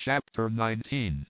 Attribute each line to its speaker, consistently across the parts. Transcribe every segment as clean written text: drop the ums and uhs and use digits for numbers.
Speaker 1: Chapter 19.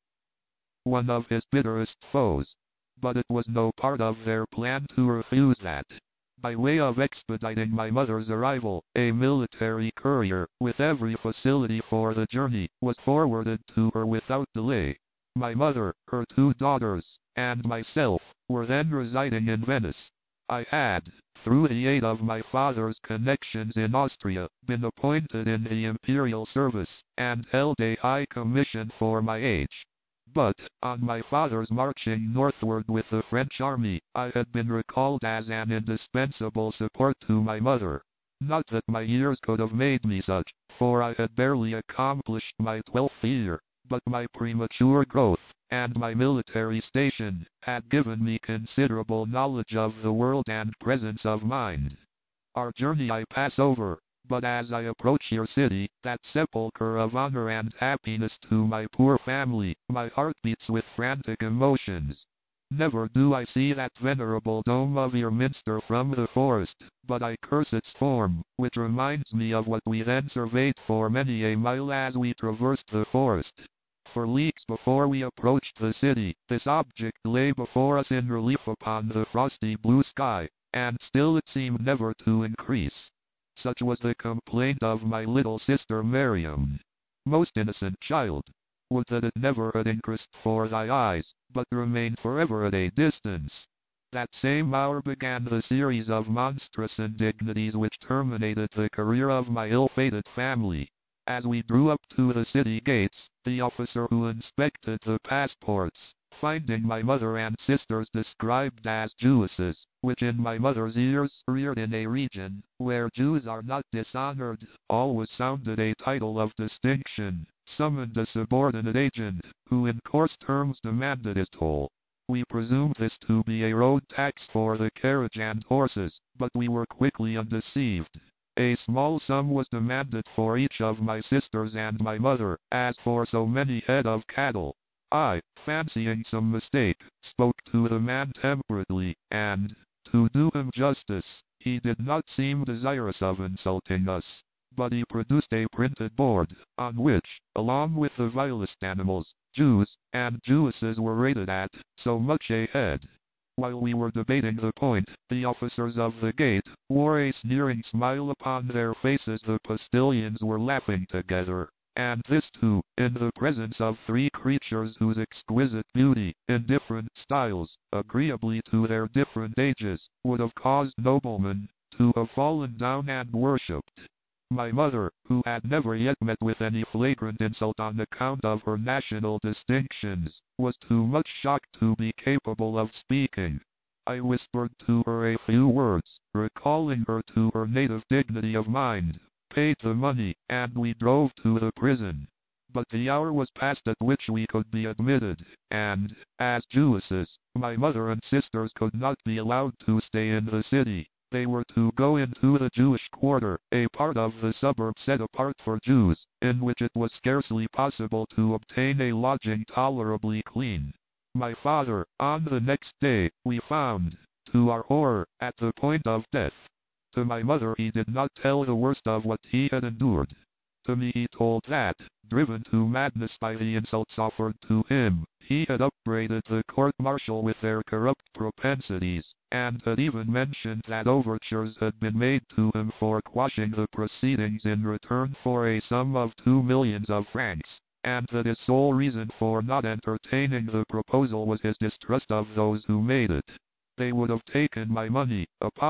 Speaker 1: One of his bitterest foes. But it was no part of their plan to refuse that. By way of expediting my mother's arrival, a military courier, with every facility for the journey, was forwarded to her without delay. My mother, her 2 daughters, and myself, were then residing in Venice. I had, through the aid of my father's connections in Austria, been appointed in the imperial service, and held a high commission for my age. But, on my father's marching northward with the French army, I had been recalled as an indispensable support to my mother. Not that my years could have made me such, for I had barely accomplished my 12th year, but my premature growth, and my military station, had given me considerable knowledge of the world and presence of mind. Our journey I pass over, but as I approach your city, that sepulchre of honor and happiness to my poor family, my heart beats with frantic emotions. Never do I see that venerable dome of your minster from the forest, but I curse its form, which reminds me of what we then surveyed for many a mile as we traversed the forest. For leagues before we approached the city, this object lay before us in relief upon the frosty blue sky, and still it seemed never to increase. Such was the complaint of my little sister Miriam. Most innocent child, would that it never had increased for thy eyes, but remained forever at a distance. That same hour began the series of monstrous indignities which terminated the career of my ill-fated family. As we drew up to the city gates, the officer who inspected the passports, finding my mother and sisters described as Jewesses, which in my mother's ears, reared in a region where Jews are not dishonored, always sounded a title of distinction, summoned a subordinate agent, who in coarse terms demanded his toll. We presumed this to be a road tax for the carriage and horses, but we were quickly undeceived. A small sum was demanded for each of my sisters and my mother, as for so many head of cattle. I, fancying some mistake, spoke to the man temperately, and, to do him justice, he did not seem desirous of insulting us, but he produced a printed board, on which, along with the vilest animals, Jews and Jewesses were rated at so much a head. While we were debating the point, the officers of the gate wore a sneering smile upon their faces. The postilions were laughing together, and this too, in the presence of 3 creatures whose exquisite beauty, in different styles, agreeably to their different ages, would have caused noblemen to have fallen down and worshipped. My mother, who had never yet met with any flagrant insult on account of her national distinctions, was too much shocked to be capable of speaking. I whispered to her a few words, recalling her to her native dignity of mind, paid the money, and we drove to the prison. But the hour was past at which we could be admitted, and, as Jewesses, my mother and sisters could not be allowed to stay in the city. They were to go into the Jewish quarter, a part of the suburb set apart for Jews, in which it was scarcely possible to obtain a lodging tolerably clean. My father, on the next day, we found, to our horror, at the point of death. To my mother he did not tell the worst of what he had endured. To me he told that, driven to madness by the insults offered to him, he had upbraided the court-martial with their corrupt propensities, and had even mentioned that overtures had been made to him for quashing the proceedings in return for a sum of 2 millions of francs, and that his sole reason for not entertaining the proposal was his distrust of those who made it. They would have taken my money,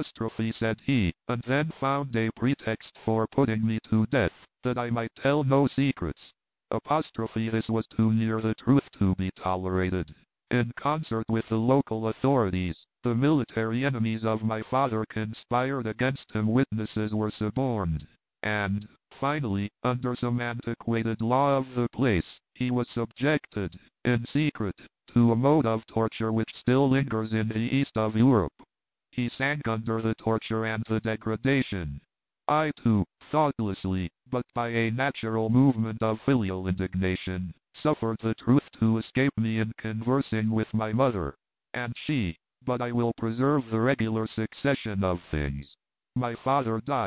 Speaker 1: said he, and then found a pretext for putting me to death, that I might tell no secrets. This was too near the truth to be tolerated. In concert with the local authorities, the military enemies of my father conspired against him. Witnesses were suborned, and, finally, under some antiquated law of the place, he was subjected, in secret, to a mode of torture which still lingers in the east of Europe. He sank under the torture and the degradation. I too, thoughtlessly, but by a natural movement of filial indignation, suffered the truth to escape me in conversing with my mother, and she, but I will preserve the regular succession of things. My father died,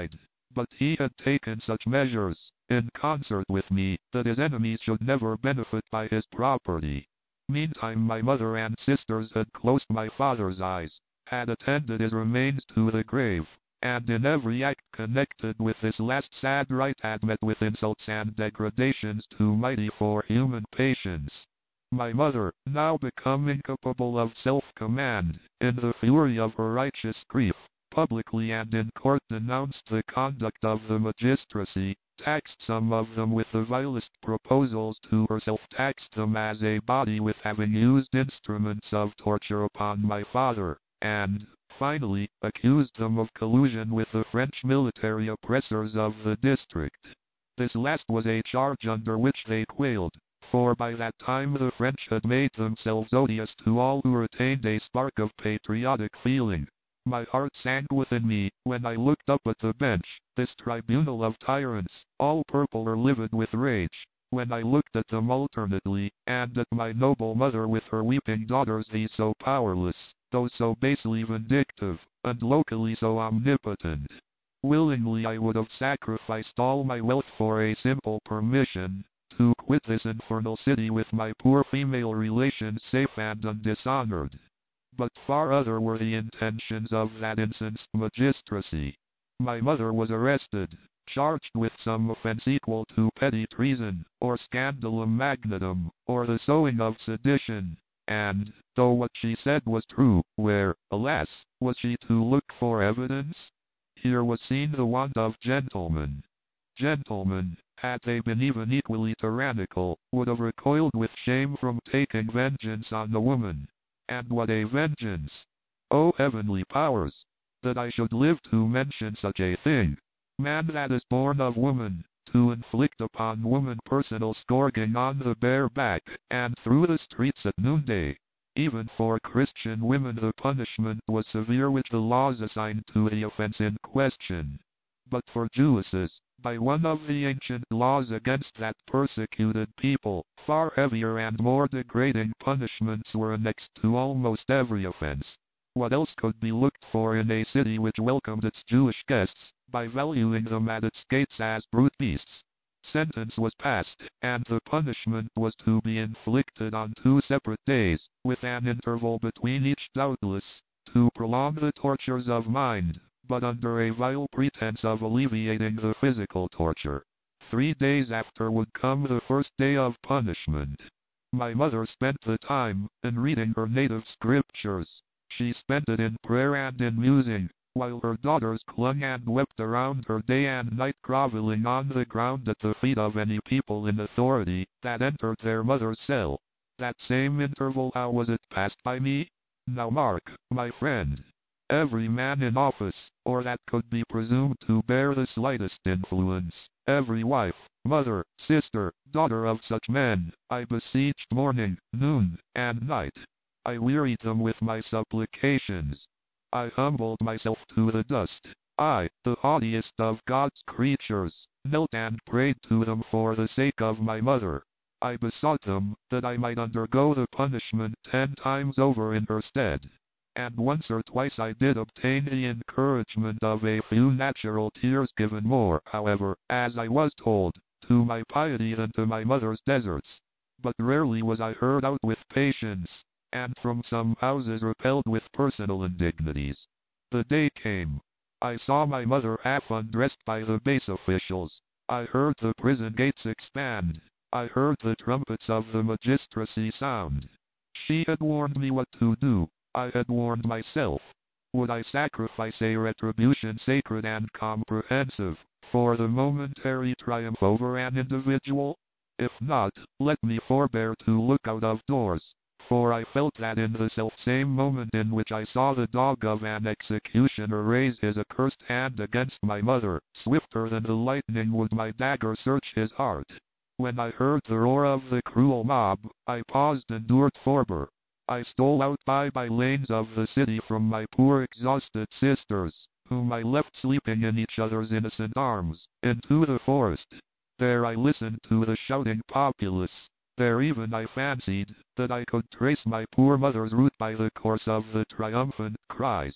Speaker 1: But he had taken such measures, in concert with me, that his enemies should never benefit by his property. Meantime my mother and sisters had closed my father's eyes, had attended his remains to the grave, and in every act connected with this last sad rite had met with insults and degradations too mighty for human patience. My mother, now become incapable of self-command, in the fury of her righteous grief, publicly and in court denounced the conduct of the magistracy, taxed some of them with the vilest proposals to herself, taxed them as a body with having used instruments of torture upon my father, and, finally, accused them of collusion with the French military oppressors of the district. This last was a charge under which they quailed, for by that time the French had made themselves odious to all who retained a spark of patriotic feeling. My heart sank within me, when I looked up at the bench, this tribunal of tyrants, all purple or livid with rage, when I looked at them alternately, and at my noble mother with her weeping daughters, these so powerless, though so basely vindictive, and locally so omnipotent. Willingly I would have sacrificed all my wealth for a simple permission to quit this infernal city with my poor female relations safe and undishonored. But far other were the intentions of that incensed magistracy. My mother was arrested, charged with some offense equal to petty treason, or scandalum magnatum, or the sowing of sedition, and, though what she said was true, where, alas, was she to look for evidence? Here was seen the want of gentlemen. Gentlemen, had they been even equally tyrannical, would have recoiled with shame from taking vengeance on the woman. And what a vengeance! O heavenly powers! That I should live to mention such a thing. Man that is born of woman, to inflict upon woman personal scourging on the bare back, and through the streets at noonday. Even for Christian women the punishment was severe which the laws assigned to the offense in question. But for Jewesses, by one of the ancient laws against that persecuted people, far heavier and more degrading punishments were annexed to almost every offense. What else could be looked for in a city which welcomed its Jewish guests, by valuing them at its gates as brute beasts? Sentence was passed, and the punishment was to be inflicted on 2 separate days, with an interval between each doubtless, to prolong the tortures of mind, but under a vile pretense of alleviating the physical torture. 3 days after would come the first day of punishment. My mother spent the time in reading her native scriptures. She spent it in prayer and in musing, while her daughters clung and wept around her day and night, groveling on the ground at the feet of any people in authority that entered their mother's cell. That same interval, how was it passed by me? Now mark, my friend. Every man in office, or that could be presumed to bear the slightest influence, every wife, mother, sister, daughter of such men, I besieged morning, noon, and night. I wearied them with my supplications. I humbled myself to the dust. I, the haughtiest of God's creatures, knelt and prayed to them for the sake of my mother. I besought them that I might undergo the punishment 10 times over in her stead. And once or twice I did obtain the encouragement of a few natural tears, given more, however, as I was told, to my piety than to my mother's deserts. But rarely was I heard out with patience, and from some houses repelled with personal indignities. The day came. I saw my mother half undressed by the base officials. I heard the prison gates expand. I heard the trumpets of the magistracy sound. She had warned me what to do. I had warned myself. Would I sacrifice a retribution sacred and comprehensive, for the momentary triumph over an individual? If not, let me forbear to look out of doors, for I felt that in the self-same moment in which I saw the dog of an executioner raise his accursed hand against my mother, swifter than the lightning would my dagger search his heart. When I heard the roar of the cruel mob, I paused, endured, forbore. I stole out by lanes of the city from my poor exhausted sisters, whom I left sleeping in each other's innocent arms, into the forest. There I listened to the shouting populace. There even I fancied that I could trace my poor mother's route by the course of the triumphant cries.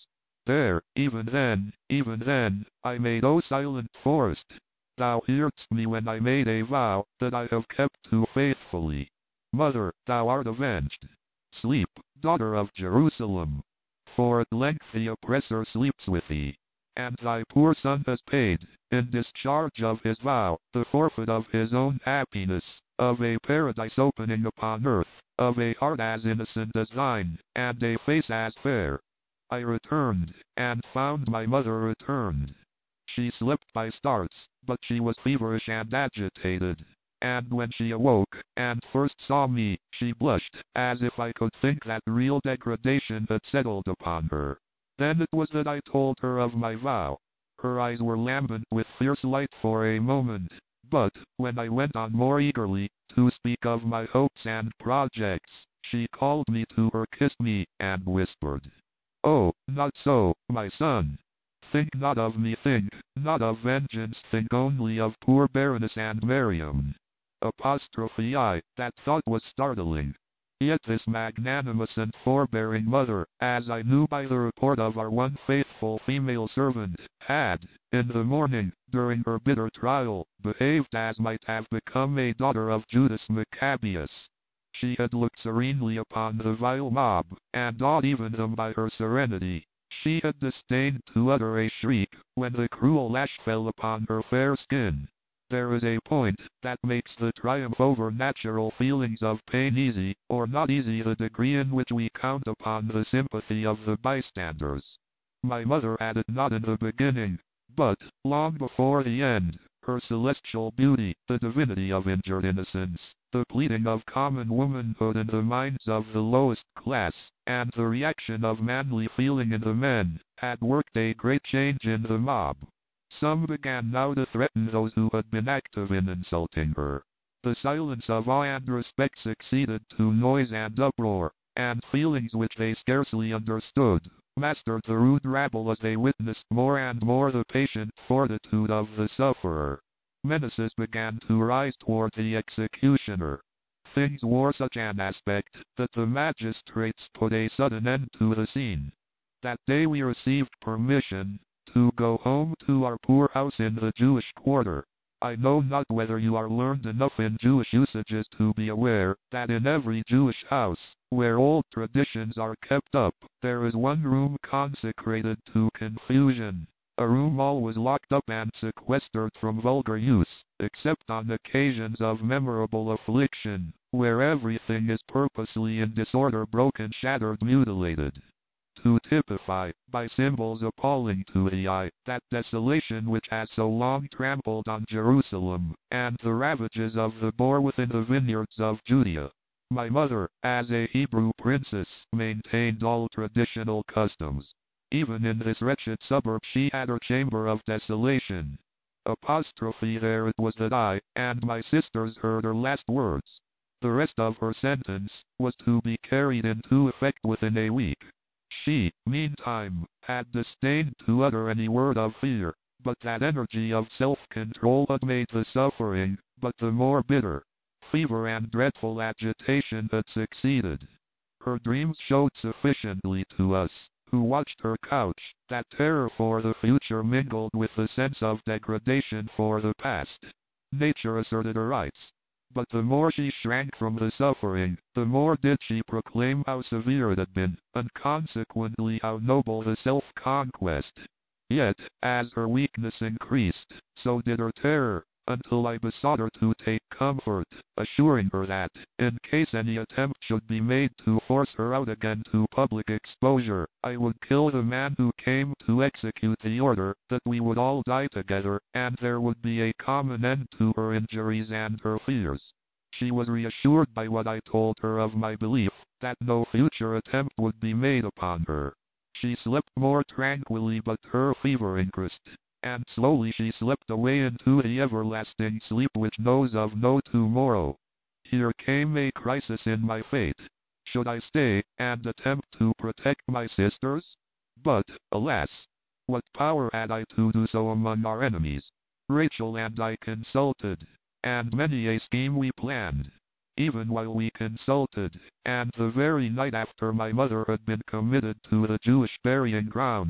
Speaker 1: There, even then, I made, O silent forest, thou heardst me when I made a vow that I have kept too faithfully. Mother, thou art avenged. Sleep, daughter of Jerusalem, for at length the oppressor sleeps with thee, and thy poor son has paid, in discharge of his vow, the forfeit of his own happiness, of a paradise opening upon earth, of a heart as innocent as thine, and a face as fair. I returned, and found my mother returned. She slept by starts, but she was feverish and agitated, and when she awoke, and first saw me, she blushed, as if I could think that real degradation had settled upon her. Then it was that I told her of my vow. Her eyes were lambent with fierce light for a moment, but, when I went on more eagerly, to speak of my hopes and projects, she called me to her, kissed me, and whispered, "Oh, not so, my son. Think not of me, think not of vengeance, think only of poor Baroness and Mariam." Apostrophe I, that thought was startling. Yet this magnanimous and forbearing mother, as I knew by the report of our one faithful female servant, had, in the morning, during her bitter trial, behaved as might have become a daughter of Judas Maccabeus. She had looked serenely upon the vile mob, and awed even them by her serenity. She had disdained to utter a shriek, when the cruel lash fell upon her fair skin. There is a point that makes the triumph over natural feelings of pain easy, or not easy, the degree in which we count upon the sympathy of the bystanders. My mother had it not in the beginning, but, long before the end, her celestial beauty, the divinity of injured innocence, the pleading of common womanhood in the minds of the lowest class, and the reaction of manly feeling in the men, had worked a great change in the mob. Some began now to threaten those who had been active in insulting her. The silence of awe and respect succeeded to noise and uproar, and feelings which they scarcely understood mastered the rude rabble as they witnessed more and more the patient fortitude of the sufferer. Menaces began to rise toward the executioner. Things wore such an aspect that the magistrates put a sudden end to the scene. That day we received permission to go home to our poor house in the Jewish quarter. I know not whether you are learned enough in Jewish usages to be aware that in every Jewish house, where old traditions are kept up, there is one room consecrated to confusion. A room always locked up and sequestered from vulgar use, except on occasions of memorable affliction, where everything is purposely in disorder, broken, shattered, mutilated. To typify, by symbols appalling to the eye, that desolation which has so long trampled on Jerusalem, and the ravages of the boar within the vineyards of Judea. My mother, as a Hebrew princess, maintained all traditional customs. Even in this wretched suburb she had her chamber of desolation. Apostrophe there it was that I, and my sisters heard her last words. The rest of her sentence, was to be carried into effect within a week. She, meantime, had disdained to utter any word of fear, but that energy of self-control had made the suffering but the more bitter. Fever and dreadful agitation had succeeded. Her dreams showed sufficiently to us, who watched her couch, that terror for the future mingled with the sense of degradation for the past. Nature asserted her rights. But the more she shrank from the suffering, the more did she proclaim how severe it had been, and consequently how noble the self-conquest. Yet, as her weakness increased, so did her terror, until I besought her to take comfort, assuring her that, in case any attempt should be made to force her out again to public exposure, I would kill the man who came to execute the order, that we would all die together, and there would be a common end to her injuries and her fears. She was reassured by what I told her of my belief, that no future attempt would be made upon her. She slept more tranquilly, but her fever increased, and slowly she slipped away into the everlasting sleep which knows of no tomorrow. Here came a crisis in my fate. Should I stay, and attempt to protect my sisters? But, alas! What power had I to do so among our enemies? Rachel and I consulted, and many a scheme we planned. Even while we consulted, and the very night after my mother had been committed to the Jewish burying ground,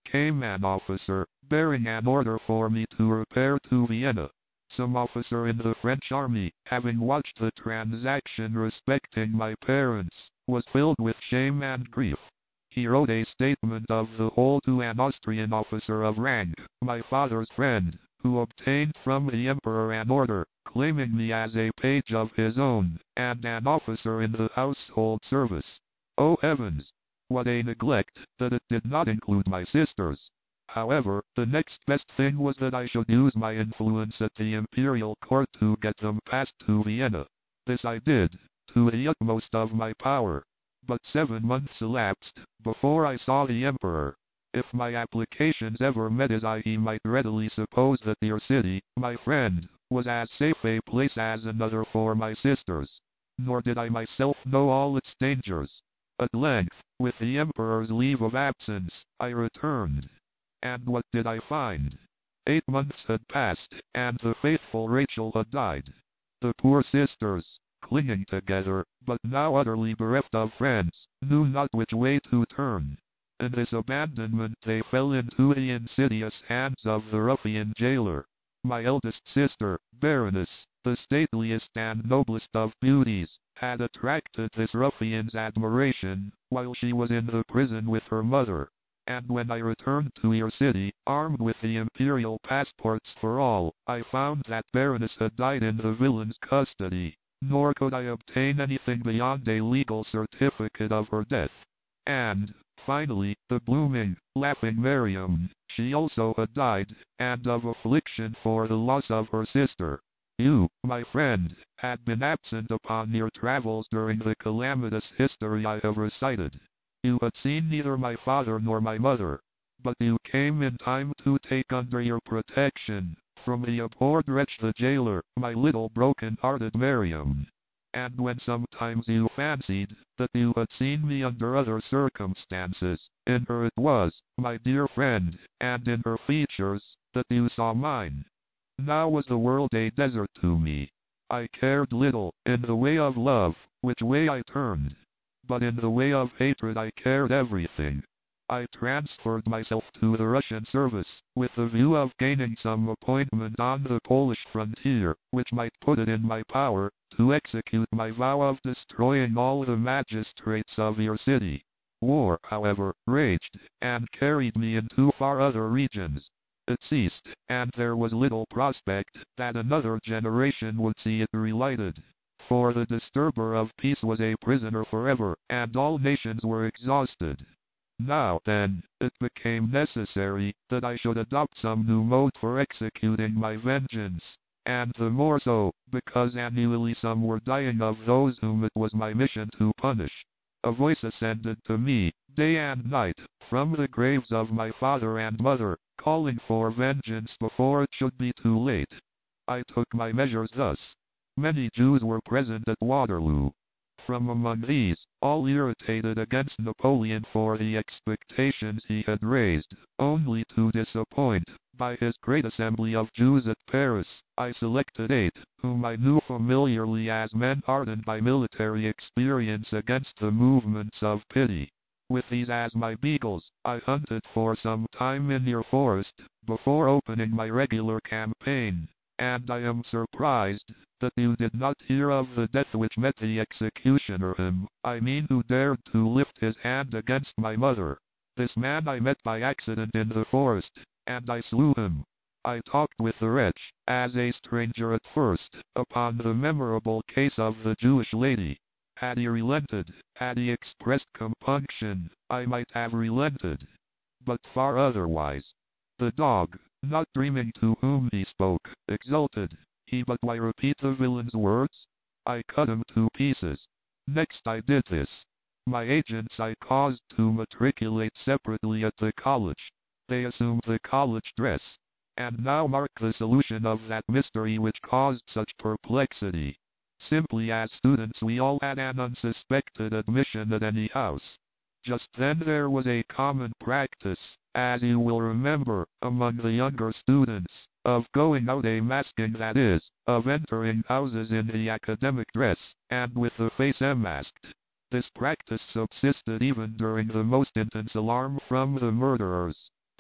Speaker 1: came an officer, bearing an order for me to repair to Vienna. Some officer in the French army, having watched the transaction respecting my parents, was filled with shame and grief. He wrote a statement of the whole to an Austrian officer of rank, my father's friend, who obtained from the Emperor an order, claiming me as a page of his own, and an officer in the household service. Oh heavens! What a neglect, that it did not include my sisters! However, the next best thing was that I should use my influence at the imperial court to get them passed to Vienna. This I did, to the utmost of my power. But 7 months elapsed, before I saw the Emperor. If my applications ever met his eye, he might readily suppose that your city, my friend, was as safe a place as another for my sisters. Nor did I myself know all its dangers. At length, with the Emperor's leave of absence, I returned. And what did I find? 8 months had passed, and the faithful Rachel had died. The poor sisters, clinging together, but now utterly bereft of friends, knew not which way to turn. In this abandonment they fell into the insidious hands of the ruffian jailer. My eldest sister, Baroness, the stateliest and noblest of beauties, had attracted this ruffian's admiration, while she was in the prison with her mother. And when I returned to your city, armed with the imperial passports for all, I found that Baroness had died in the villain's custody, nor could I obtain anything beyond a legal certificate of her death. And, finally, the blooming, laughing Miriam, she also had died, and of affliction for the loss of her sister. You, my friend, had been absent upon your travels during the calamitous history I have recited. You had seen neither my father nor my mother, but you came in time to take under your protection, from the abhorred wretch the jailer, my little broken-hearted Miriam. And when sometimes you fancied that you had seen me under other circumstances, in her it was, my dear friend, and in her features, that you saw mine. Now was the world a desert to me. I cared little, in the way of love, which way I turned. But in the way of hatred I cared everything. I transferred myself to the Russian service, with the view of gaining some appointment on the Polish frontier, which might put it in my power to execute my vow of destroying all the magistrates of your city. War, however, raged, and carried me into far other regions. It ceased, and there was little prospect that another generation would see it relighted. For the disturber of peace was a prisoner forever, and all nations were exhausted. Now, then, it became necessary that I should adopt some new mode for executing my vengeance, and the more so, because annually some were dying of those whom it was my mission to punish. A voice ascended to me, day and night, from the graves of my father and mother, calling for vengeance before it should be too late. I took my measures thus. Many Jews were present at Waterloo. From among these, all irritated against Napoleon for the expectations he had raised, only to disappoint, by his great assembly of Jews at Paris, I selected 8, whom I knew familiarly as men hardened by military experience against the movements of pity. With these as my beagles, I hunted for some time in your forest, before opening my regular campaign. And I am surprised that you did not hear of the death which met the executioner, him, I mean, who dared to lift his hand against my mother. This man I met by accident in the forest, and I slew him. I talked with the wretch, as a stranger at first, upon the memorable case of the Jewish lady. Had he relented, had he expressed compunction, I might have relented. But far otherwise. The dog, not dreaming to whom he spoke, exulted. He but why repeat the villain's words? I cut him to pieces. Next I did this. My agents I caused to matriculate separately at the college. They assumed the college dress. And now mark the solution of that mystery which caused such perplexity. Simply as students we all had an unsuspected admission at any house. Just then there was a common practice, as you will remember, among the younger students, of going out a masking, that is, of entering houses in the academic dress, and with the face unmasked. This practice subsisted even during the most intense alarm from the murderers.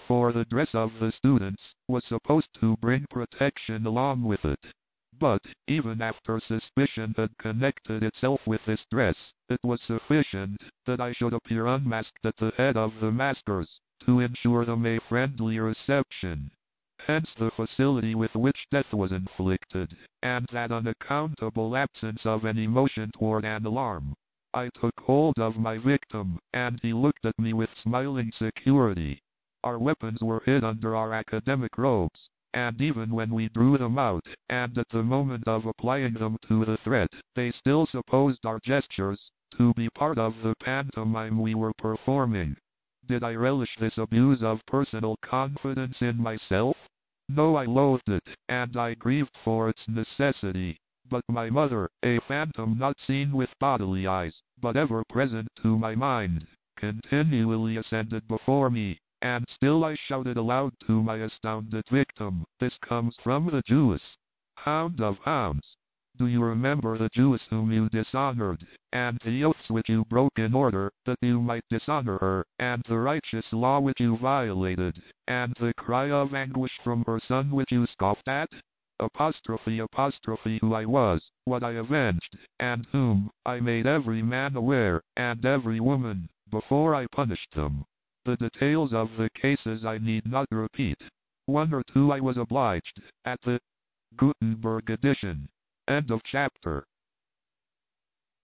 Speaker 1: for the dress of the students was supposed to bring protection along with it. But, even after suspicion had connected itself with this dress, it was sufficient that I should appear unmasked at the head of the maskers, to ensure them a friendly reception. Hence the facility with which death was inflicted, and that unaccountable absence of any motion toward an alarm. I took hold of my victim, and he looked at me with smiling security. Our weapons were hid under our academic robes, and even when we drew them out, and at the moment of applying them to the threat, they still supposed our gestures to be part of the pantomime we were performing. Did I relish this abuse of personal confidence in myself? No, I loathed it, and I grieved for its necessity. But my mother, a phantom not seen with bodily eyes, but ever present to my mind, continually ascended before me, and still I shouted aloud to my astounded victim, "This comes from the Jewess! Hound of hounds! Do you remember the Jewess whom you dishonored, and the oaths which you broke in order that you might dishonor her, and the righteous law which you violated, and the cry of anguish from her son which you scoffed at? Apostrophe, who I was, what I avenged, and whom I made every man aware, and every woman, before I punished them. The details of the cases I need not repeat. One or two I was obliged, at the Gutenberg edition." End of chapter.